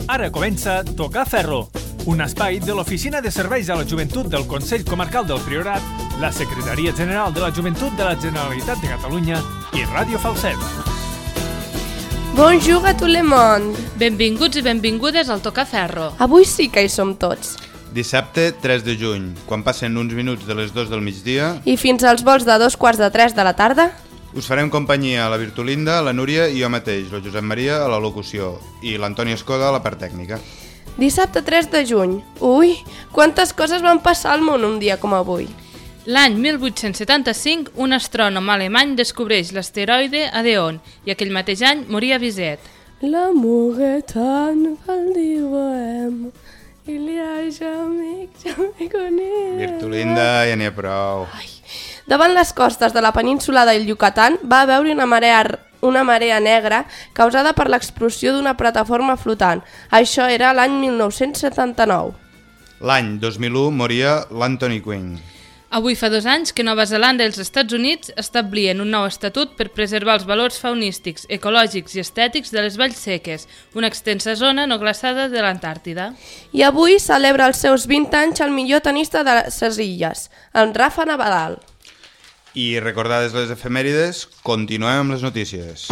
Ara comença Tocar Ferro, un espai de l'Oficina de Serveis a la Joventut del Consell Comarcal del Priorat, la Secretaria General de la Joventut de la Generalitat de Catalunya i Ràdio Falset. Bonjour a tout le monde! Benvinguts i benvingudes al Tocar Ferro. Avui sí que hi som tots. Dissabte 3 de juny, quan passen uns minuts de les 2 del migdia... I fins als vols de 2:45 de la tarda... Us farem companyia a la Virtulinda, la Núria i jo mateix, el Josep Maria a la locució i l'Antoni Escoda a la part tècnica. Dissabte 3 de juny. Ui, quantes coses van passar al món un dia com avui. L'any 1875, un astrònom alemany descobreix l'asteroide Adeon i aquell mateix any moria Bizet. L'amour est un valdir bohème, il y a jamais connu... Virtulinda, ja n'hi ha prou. Ai. Davant les costes de la península del Yucatán va haver-hi una marea negra causada per l'explosió d'una plataforma flotant. Això era l'any 1979. L'any 2001 moria l'Anthony Quinn. Avui fa 2 anys que Nova Zelanda i els Estats Units establien un nou estatut per preservar els valors faunístics, ecològics i estètics de les valls seques, una extensa zona no glaçada de l'Antàrtida. I avui celebra els seus 20 anys el millor tenista de les illes, en Rafa Nadal. I recordades les efemèrides, continuem amb les notícies.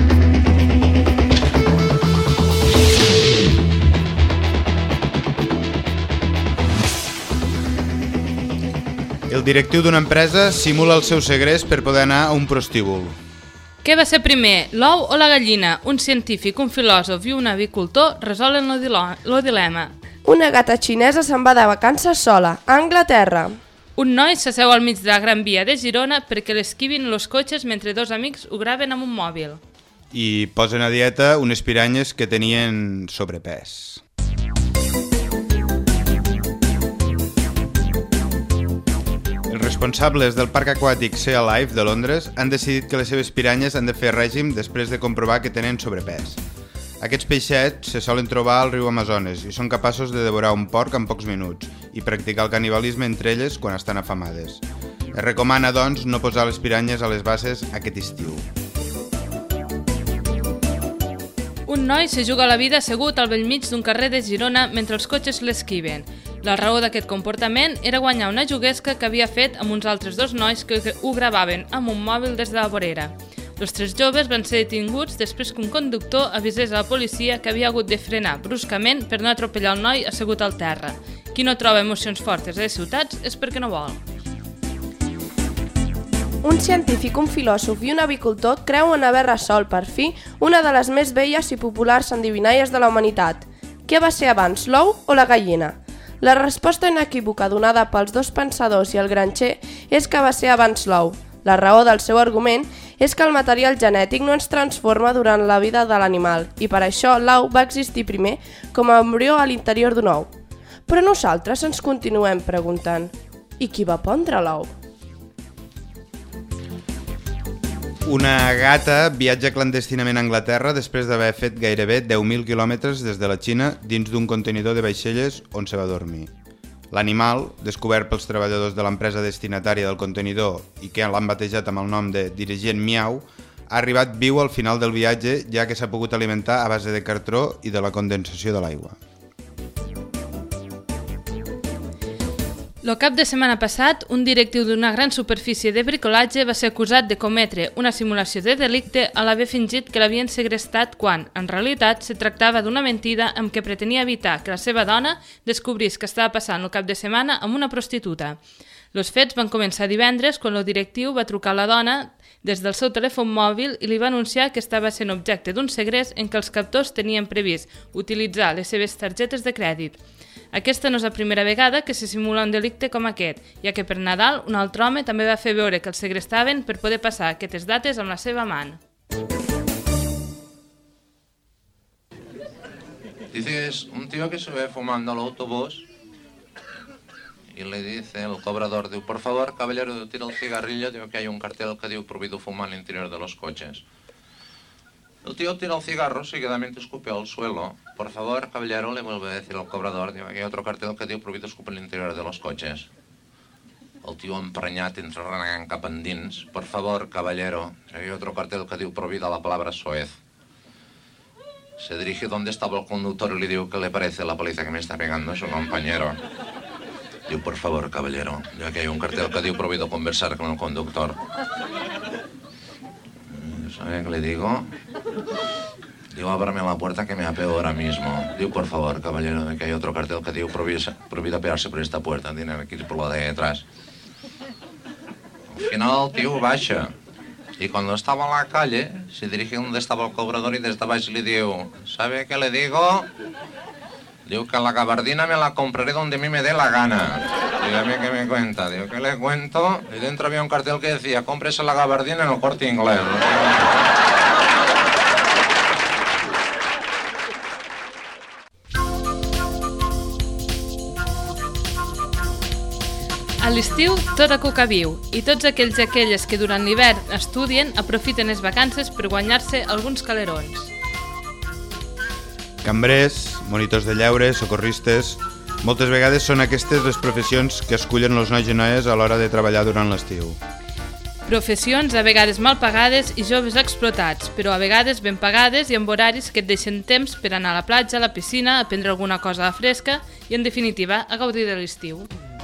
El directiu d'una empresa simula el seu segrest per poder anar a un prostíbul. Què va ser primer, l'ou o la gallina? Un científic, un filòsof i un avicultor resolen lo dilema. Una gata xinesa se'n va de vacances sola, a Anglaterra. Un noi s'asseu al mig de la Gran Via de Girona perquè l'esquivin los cotxes mentre 2 amics ho graven amb un mòbil. I posen a dieta unes piranyes que tenien sobrepès. Els responsables del parc aquàtic Sea Life de Londres han decidit que les seves piranyes han de fer règim després de comprovar que tenen sobrepès. Aquests peixets se solen trobar al riu Amazones i són capaços de devorar un porc en pocs minuts i practicar el canibalisme entre elles quan estan afamades. Es recomana, doncs, no posar les piranyes a les basses aquest estiu. Un noi se juga la vida assegut al bell mig d'un carrer de Girona mentre els cotxes l'esquiven. La raó d'aquest comportament era guanyar una juguesca que havia fet amb uns altres 2 nois que ho gravaven amb un mòbil des de la vorera. Els 3 joves van ser detinguts després que un conductor avisés a la policia que havia hagut de frenar bruscament per no atropellar el noi assegut al terra. Qui no troba emocions fortes a les ciutats és perquè no vol. Un científic, un filòsof i un avicultor creuen haver resolt, per fi, una de les més velles i populars endivinalles de la humanitat. Què va ser abans, l'ou o la gallina? La resposta inequívoca donada pels 2 pensadors i el granxer és que va ser abans l'ou. La raó del seu argument és que el material genètic no ens transforma durant la vida de l'animal i per això l'ou va existir primer com a embrió a l'interior d'un ou. Però nosaltres ens continuem preguntant, i qui va pondre l'ou? Una gata viatja clandestinament a Anglaterra després d'haver fet gairebé 10.000 quilòmetres des de la Xina dins d'un contenidor de vaixelles on se va dormir. L'animal, descobert pels treballadors de l'empresa destinatària del contenidor i que l'han batejat amb el nom de Dirigent Miau, ha arribat viu al final del viatge ja que s'ha pogut alimentar a base de cartró i de la condensació de l'aigua. El cap de setmana passat, un directiu d'una gran superfície de bricolatge va ser acusat de cometre una simulació de delicte a l'haver fingit que l'havien segrestat quan, en realitat, se tractava d'una mentida amb què pretenia evitar que la seva dona descobrís que estava passant el cap de setmana amb una prostituta. Els fets van començar divendres quan el directiu va trucar a la dona des del seu telèfon mòbil i li va anunciar que estava sent objecte d'un segrest en què els captors tenien previst utilitzar les seves targetes de crèdit. Aquesta no és la primera vegada que se simula un delicte com aquest, ja que per Nadal un altre home també va fer veure que el segrestaven per poder passar aquestes dates amb la seva amant. Dice que es un tío que se ve fumando al autobús y le dice el cobrador, diu, por favor, caballero, tira el cigarrillo, diu que hay un cartel que diu prohibido fumar al interior de los coches. El tío tira el cigarro, seguidamente escupe al suelo. Por favor, caballero, le vuelve a decir al cobrador, diu, aquí hay otro cartel que diu prohibido escupir al interior de los coches. El tío emprenyat entra renegant cap endins. Por favor, caballero, aquí hay otro cartel que diu prohibida la palabra soez. Se dirige donde estaba el conductor y le digo, ¿qué le parece la paliza que me está pegando su compañero? Diu, por favor, caballero, ya que hay un cartel que diu prohibido conversar con el conductor. ¿Sabe qué le digo? Digo, ábrame la puerta que me apeo ahora mismo. Diu, por favor, caballero, que hay otro cartel que diu prohibido apearse por esta puerta. Tiene que ir por la de detrás. Al final el tío baixa. Y cuando estaba en la calle, se dirige donde estaba el cobrador y desde abajo le digo, ¿sabe qué le digo? Digo que la gabardina me la compraré donde a mí me dé la gana. Dígame qué me cuenta. Digo, ¿qué le cuento? Y dentro había un cartel que decía, cómprese la gabardina en el Corte Inglés. A l'estiu, tota cuca viu, i tots aquells i aquelles que durant l'hivern estudien aprofiten les vacances per guanyar-se alguns calerons. Cambrers, monitors de lleure, socorristes... Moltes vegades són aquestes les professions que escullen els nois i noies a l'hora de treballar durant l'estiu. Professions a vegades mal pagades i joves explotats, però a vegades ben pagades i amb horaris que et deixen temps per anar a la platja, a la piscina, a prendre alguna cosa fresca i, en definitiva, a gaudir de l'estiu.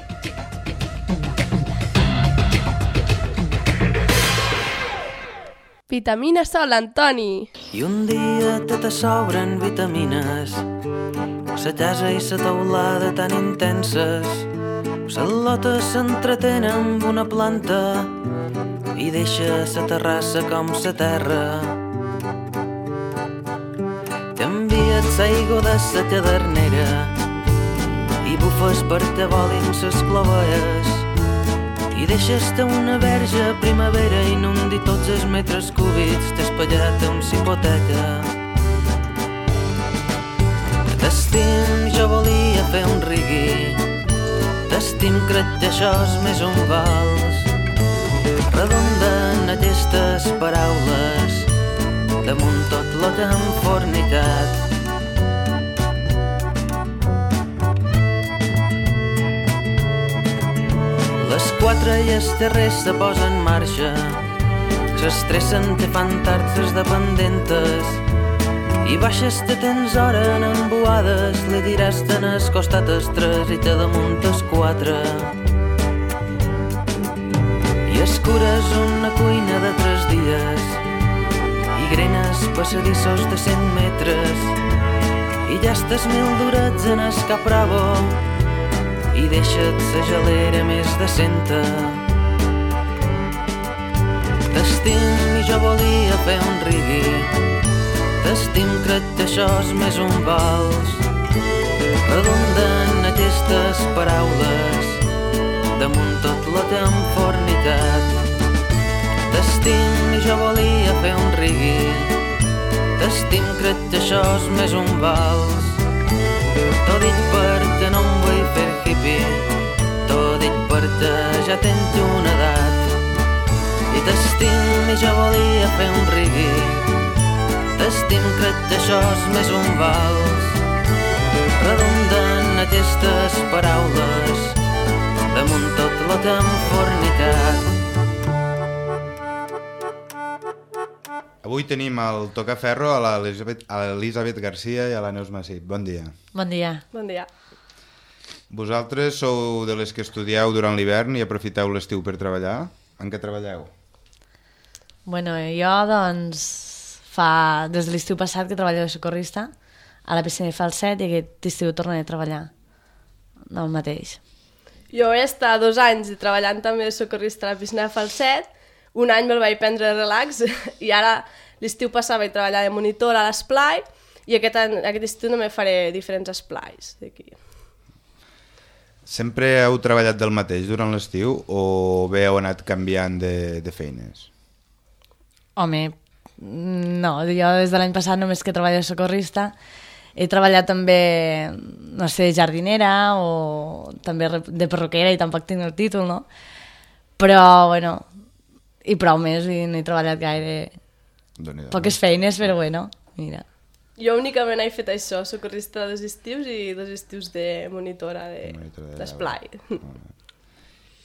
Vitamina Sol, Antoni! I un dia te sobren vitamines, sa casa i sa teulada tan intenses, sa lota s'entretén amb una planta i deixa sa terrassa com sa terra. T'envies l'aigua de sa cadernera i bufes perquè volin ses clovelles i deixes-te una verge a primavera i inundi tots els metres cúbics despallat amb s'hipoteca. T'estim, jo volia fer un rigui, t'estim, crec que això és més un vals. Redonden aquestes paraules damunt tot lo que hem fornicat. Les 4 i els terrers se posen en marxa, s'estressen, te fan tard les dependentes i baixes te tens hora en embuades, li diràs te n'has costat els 3 i te damunt els 4. I escures una cuina de 3 dies i grenes passadissos de 100 metres i ja estàs 1000 durets en el Capravo i deixa't sa gelera més decenta. T'estim i jo volia fer un rigui, t'estim, crec que això és més un vals. Redonden aquestes paraules damunt tot lo que hem fornicat. T'estim i jo volia fer un rigui, t'estim, crec que això és més un vals. T'ho dic perquè no em vull fer hippie, t'ho dic perquè ja tens una edat. I t'estim i jo volia fer un rigui, t'estim, crec que això és més un vals. Redonden aquestes paraules damunt tot lo que hem fornicat. Avui tenim al Tocaferro a l'Elisabet Garcia i a la Neus Massip. Bon dia. Bon dia. Bon dia. Vosaltres sou de les que estudieu durant l'hivern i aprofiteu l'estiu per treballar? En què treballeu? Bueno, jo doncs des de l'estiu passat que treballo de socorrista a la piscina de Falset i aquest estiu tornaré a treballar del mateix. Jo he estat 2 anys treballant també de socorrista a la piscina de Falset. Un any me'l vaig prendre de relax i ara l'estiu passat vaig treballar de monitor a l'esplai i aquest estiu també faré diferents esplais d'aquí. Sempre heu treballat del mateix durant l'estiu o bé heu anat canviant de feines? Home, no, jo des de l'any passat només que treballo de socorrista he treballat també, no sé, jardinera o també de perruquera i tampoc tinc el títol, no? Però, bueno, i prou més, i no he treballat gaire. Poques feines, però bueno, mira. Jo únicament he fet això, socorrista dels estius i 2 estius de monitora d'esplai.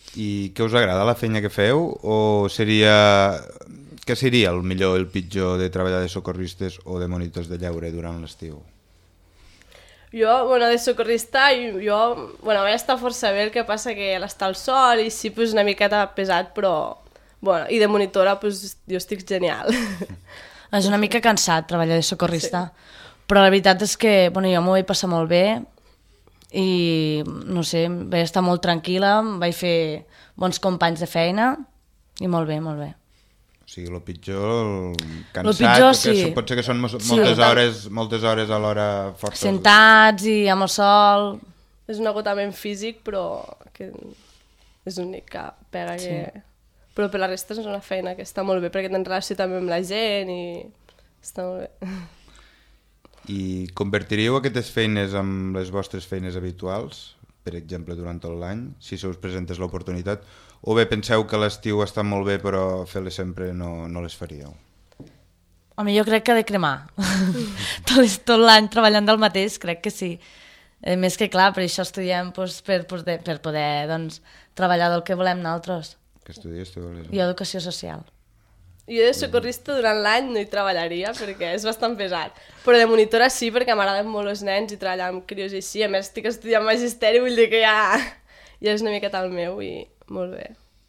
I què us agrada la feina que feu? O seria... Què seria el millor i el pitjor de treballar de socorristes o de monitors de lleure durant l'estiu? Jo, de socorrista, vaig estar força bé, el que passa que l'estar al sol i sí, una miqueta pesat, però... I de monitora, jo estic genial. És una mica cansat treballar de socorrista, però la veritat és que jo m'ho vaig passar molt bé i, no sé, vaig estar molt tranquil·la, vaig fer bons companys de feina i molt bé, molt bé. O sigui, el pitjor, cansat, lo pitjor, sí. Pot ser que són moltes hores a l'hora força... Sentats i amb el sol... És un agotament físic, però que és l'única pega que... Però per la resta és una feina que està molt bé, perquè tens relació també amb la gent i està molt bé. I convertiríeu aquestes feines amb les vostres feines habituals, per exemple, durant tot l'any, si se us presentés l'oportunitat, o bé penseu que l'estiu està molt bé però fer-les sempre no les faríeu? Home, jo crec que ha de cremar. tot l'any treballant del mateix, crec que sí. Més que clar, per això estudiem per poder treballar del que volem nosaltres. Què estudies tu? Jo educació social. Jo de socorrista durant l'any no hi treballaria perquè és bastant pesat, però de monitora sí perquè m'agraden molt els nens i treballar amb crios i així. A més estic estudiant magisteri, vull dir que ja és una miqueta el meu i molt bé.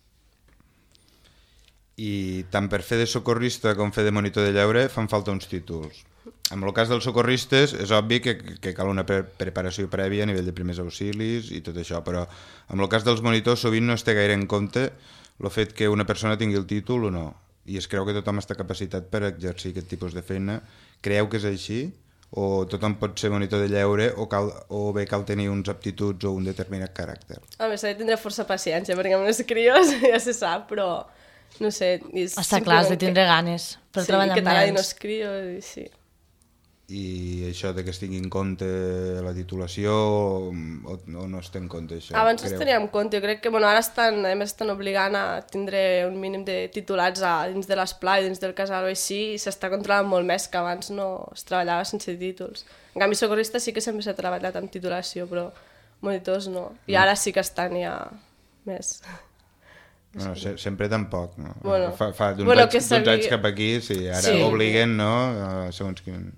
I tant per fer de socorrista com fer de monitor de lleure fan falta uns títols. En el cas dels socorristes és obvi que cal una preparació prèvia a nivell de primers auxilis i tot això, però en el cas dels monitors sovint no es té gaire en compte el fet que una persona tingui el títol o no, i es creu que tothom està capacitat per exercir aquest tipus de feina. Creieu que és així? O tothom pot ser monitor de lleure o bé cal tenir uns aptituds o un determinat caràcter? A més, s'ha de tindre força paciència perquè amb els crios ja se sap, però no sé... Està clar, has de tindre ganes per treballar amb nens. Sí, que t'agradin els crios i sí. I això de que es tingui en compte la titulació o no es té en compte això? Abans es tenia en compte, jo crec que ara estan obligant a tindre un mínim de titulats dins de l'esplai, dins del casal o així, i s'està controlant molt més, que abans no es treballava sense títols. En canvi, socorrista sí que sempre s'ha treballat amb titulació, però monitors no. I ara sí que estan ja més... No, sempre tampoc, no? Fa d'uns anys cap aquí, sí, ara obliguen, no? Segons quin...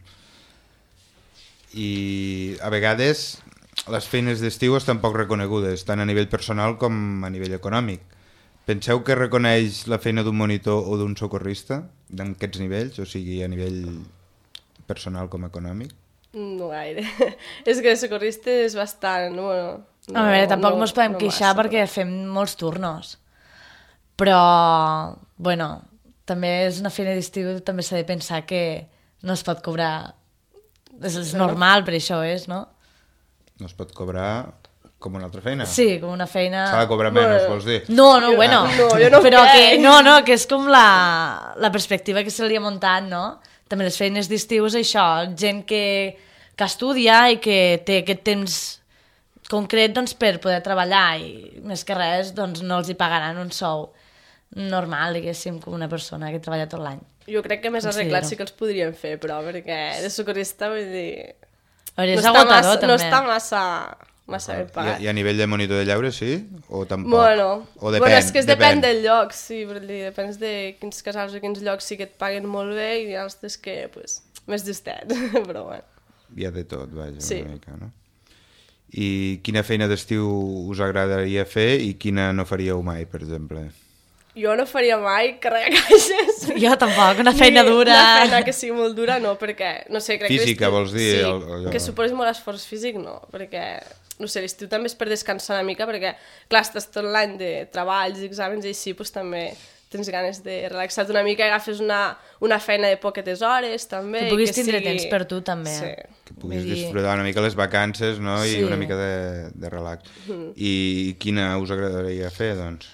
I a vegades les feines d'estiu estan poc reconegudes, tant a nivell personal com a nivell econòmic. Penseu que reconeix la feina d'un monitor o d'un socorrista d'aquests nivells, o sigui, a nivell personal com econòmic? No gaire. És que de socorrista és bastant... A veure, tampoc ens podem queixar perquè fem molts turnos. Però, també és una feina d'estiu, també s'ha de pensar que no es pot cobrar... És normal, per això és, no? No es pot cobrar com una altra feina? Sí, com una feina... S'ha de cobrar menys, vols dir? No, bueno. No, jo no però que és com la perspectiva que se li ha muntat, no? També les feines d'estiu és això, gent que estudia i que té aquest temps concret per poder treballar i més que res no els hi pagaran un sou normal, diguéssim, com una persona que treballa tot l'any. Jo crec que més arreglat sí que els podríem fer, però perquè de socorrista, vull dir... És agotador, també. No està massa ben pagat. I a nivell de monitor de lleure, sí? O tampoc? O és que depèn del lloc, sí, vull dir, depèn de quins casals o quins llocs sí que et paguen molt bé i altres que, més justet, però bueno. Hi ha de tot, vaja, sí. Una mica, no? I quina feina d'estiu us agradaria fer i quina no faríeu mai, per exemple? Jo no faria mai carregar caixes. Jo tampoc, una feina dura. Una feina que sigui molt dura, no, perquè, no sé, crec física, que vols dir? Sí, que suposi molt esforç físic, no, perquè, no sé, l'estiu també és per descansar una mica, perquè, clar, estàs tot l'any de treballs i exàmens i així, doncs també tens ganes de relaxar-te una mica i agafes una feina de poquetes hores, també. Que puguis tindre temps per tu, també. Sí. Que puguis disfrutar una mica les vacances, no? I una mica de relax. I quina us agradaria fer, doncs?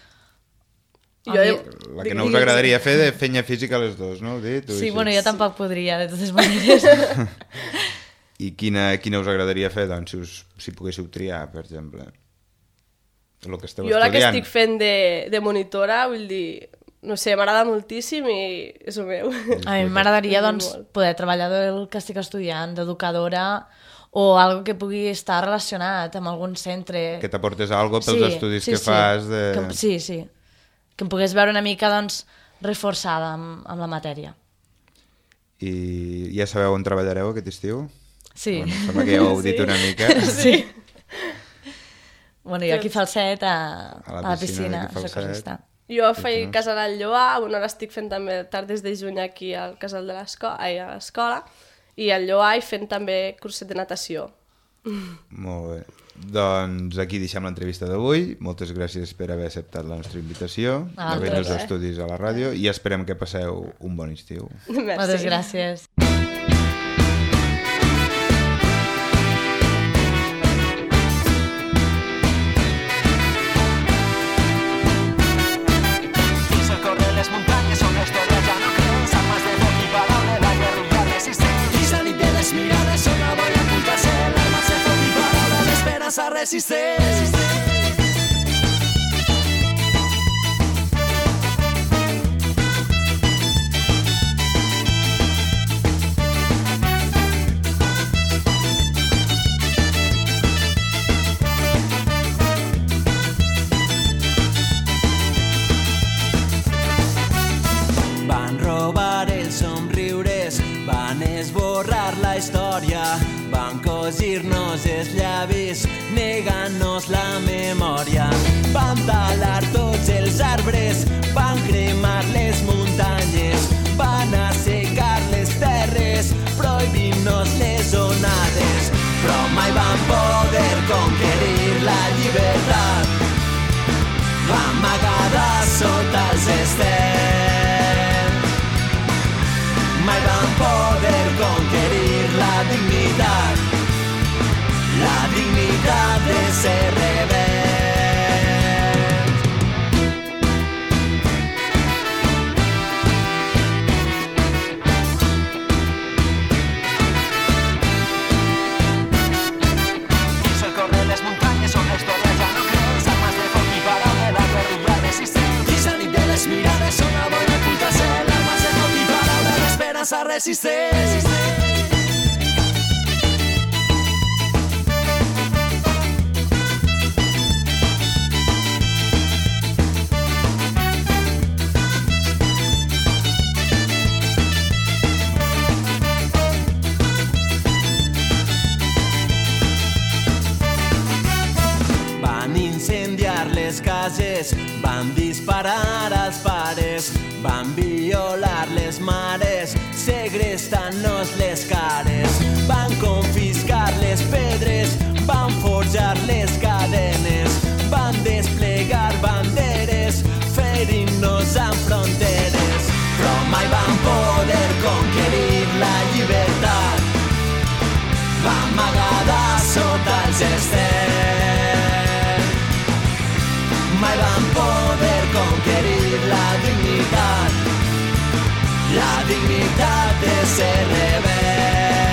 La que no us agradaria fer de feina física a les dues, no? Sí, jo tampoc podria, de totes maneres. I quina us agradaria fer, doncs, si poguéssiu triar, per exemple? El que esteu estudiant. Jo la que estic fent de monitora, vull dir, no sé, m'agrada moltíssim i és el meu. A mi m'agradaria doncs, Molt. poder treballar del que estic estudiant, d'educadora, o algo que pugui estar relacionat amb algun centre. Que t'aportes alguna cosa pels estudis que fas. Sí. Que em pogués veure una mica doncs, reforçada amb la matèria. I ja sabeu on treballareu aquest estiu? Sí. Bueno, sembla que ja ho heu dit una mica. Sí. Bueno, jo aquí Falset, a la piscina, d'aquí Falset. socorrista. Jo faig casal al Lloar, bueno, ara estic fent també tardes de juny aquí al casal de l'escola, i al Lloar fent també curset de natació. Molt bé. Doncs aquí deixem l'entrevista d'avui. Moltes gràcies per haver acceptat la nostra invitació, de venir als estudis a la ràdio, i esperem que passeu un bon estiu. Merci. Moltes gràcies. A resistir. Van robar els somriures, van esborrar la història, van cosir-nos els llavis, negant-nos la memòria. Van talar tots els arbres, van cremar les muntanyes, van assecar les terres, prohibint-nos les onades. Però mai van poder conquerir la llibertat, amagada sota els estels. Mai van poder conquerir la dignitat de ser rebels. Quiso correr les muntanyes on la història ja no creus, armes de foc i paraules, la guerrilla resistent. Quins nit de les mirades on la boia oculta-se, l'armes de foc i paraules, l'esperança resistent. Les cases, van disparar als pares, van violar les mares, segrestant-nos les cares, van confiscar les pedres, van forjar les cadenes, van desplegar banderes, ferint-nos amb fronteres, però mai van poder conquerir la llibertat, amagada sota els estels. Mai van poder conquerir la dignitat de ser rebel.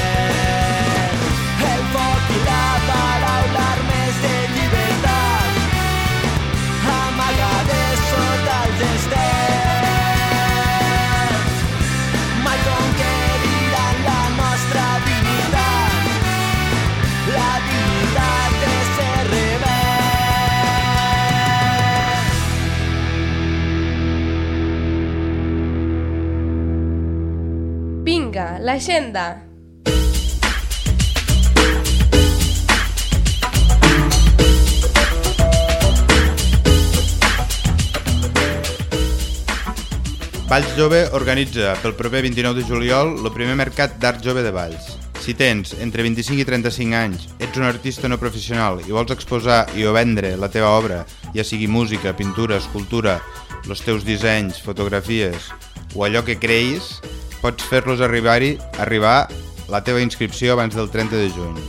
El foc i la paraula, armes de llibertat, amagades sota els estels. Mai conqueriran la nostra dignitat, la dignitat de ser rebel. Vinga, l'agenda. Valls Jove organitza pel proper 29 de juliol el primer mercat d'art jove de Valls. Si tens entre 25 i 35 anys, ets un artista no professional i vols exposar i o vendre la teva obra, ja sigui música, pintura, escultura, els teus dissenys, fotografies o allò que creïs, pots fer-los arribar la teva inscripció abans del 30 de juny.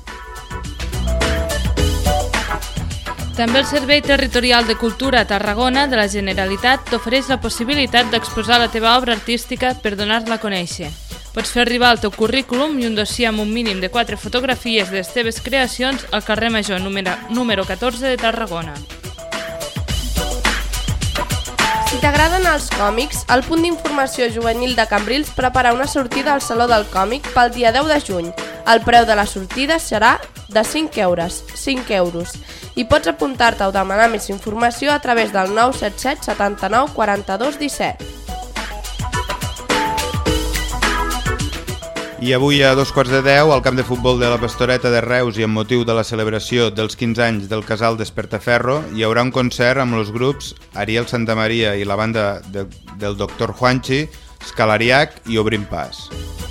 També el Servei Territorial de Cultura a Tarragona de la Generalitat t'ofereix la possibilitat d'exposar la teva obra artística per donar-la a conèixer. Pots fer arribar el teu currículum i un dossier amb un mínim de 4 fotografies de les teves creacions al carrer Major número 14 de Tarragona. t'agraden els còmics, el punt d'informació juvenil de Cambrils prepara una sortida al Saló del Còmic pel dia 10 de juny. El preu de la sortida serà de 5 euros. I pots apuntar-te o demanar més informació a través del 977 79 42 17. I avui a 9:15 al camp de futbol de la Pastoreta de Reus i amb motiu de la celebració dels 15 anys del casal Despertaferro hi haurà un concert amb els grups Ariel Santamaria i la banda del Dr. Juanchi, Scalariac i Obrim Pas.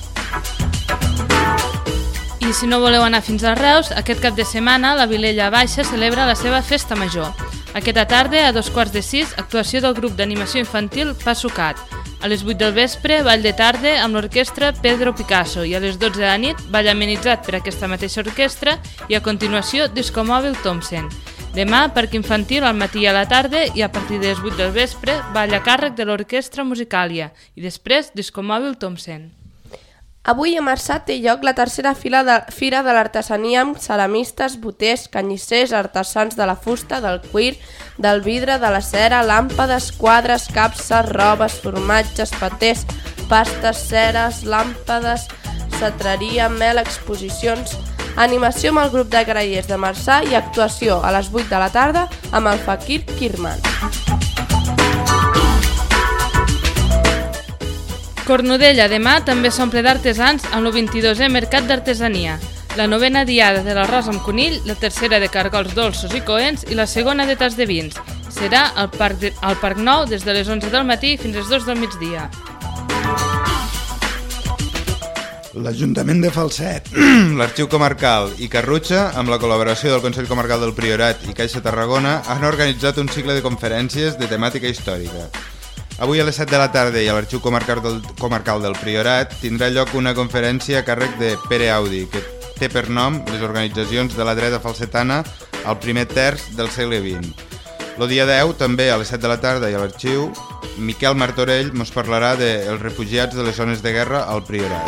I si no voleu anar fins a Reus, aquest cap de setmana la Vilella Baixa celebra la seva festa major. Aquesta tarda, a 5:45, actuació del grup d'animació infantil Pasucat. A les 8 del vespre, ball de tarda amb l'orquestra Pedro Picasso i a les 12 de la nit, ball amenitzat per aquesta mateixa orquestra i a continuació Discomòbil Thompson. Demà, parc infantil al matí i a la tarda i a partir de les 8 del vespre, ball a càrrec de l'orquestra Musicàlia i després Discomòbil Thompson. Avui a Marçà té lloc la tercera fira de l'artesania amb ceramistes, boters, canyissers, artesans de la fusta, del cuir, del vidre, de la cera, làmpades, quadres, capses, robes, formatges, patès, pastes, ceres, làmpades, cetreria, mel, exposicions, animació amb el grup de grallers de Marçà i actuació a les 8 de la tarda amb el Fakir Kirman. Cornudella demà també s'omple d'artesans amb el 22è Mercat d'Artesania. La 9a diada de l'arròs amb conill, la tercera de cargols dolços i coents i la segona de tas de vins. Serà al Parc Nou des de les 11 del matí fins a les 2 del migdia. L'Ajuntament de Falset, l'Arxiu Comarcal i Carrutxa, amb la col·laboració del Consell Comarcal del Priorat i Caixa Tarragona, han organitzat un cicle de conferències de temàtica històrica. Avui a les 7 de la tarda i a l'Arxiu Comarcal del Priorat tindrà lloc una conferència a càrrec de Pere Audi, que té per nom les organitzacions de la dreta falsetana al primer terç del segle XX. El dia 10, també a les 7 de la tarda i a l'Arxiu, Miquel Martorell mos parlarà dels refugiats de les zones de guerra al Priorat.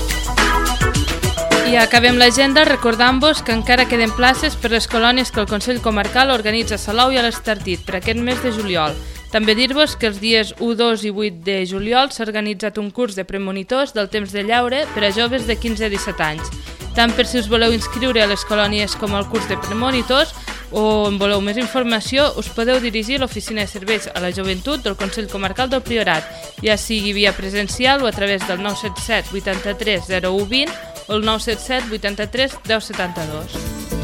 I acabem l'agenda recordant-vos que encara queden places per les colònies que el Consell Comarcal organitza a Salou i a l'Estartit per aquest mes de juliol. També dir-vos que els dies 1, 2 i 8 de juliol s'ha organitzat un curs de premonitors del temps de llaure per a joves de 15 a 17 anys. Tant per si us voleu inscriure a les colònies com al curs de premonitors o en voleu més informació, us podeu dirigir a l'Oficina de Serveis a la Joventut del Consell Comarcal del Priorat, ja sigui via presencial o a través del 977 83 0120 o el 977 83 1072.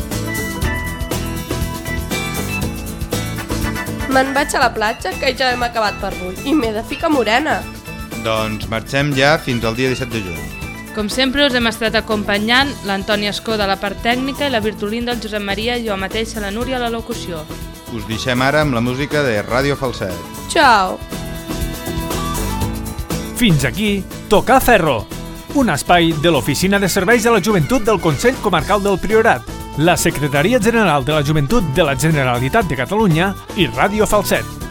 Me'n vaig a la platja, que ja hem acabat per avui, i m'he de ficar morena. Doncs marxem ja fins al dia 17 de juny. Com sempre us hem estat acompanyant l'Antoni Escó de la part tècnica i la Virtulín del Josep Maria i jo mateixa la Núria a la locució. Us deixem ara amb la música de Ràdio Falset. Ciao! Fins aquí, Tocar Ferro, un espai de l'Oficina de Serveis a la Joventut del Consell Comarcal del Priorat, la Secretaria General de la Joventut de la Generalitat de Catalunya i Ràdio Falset.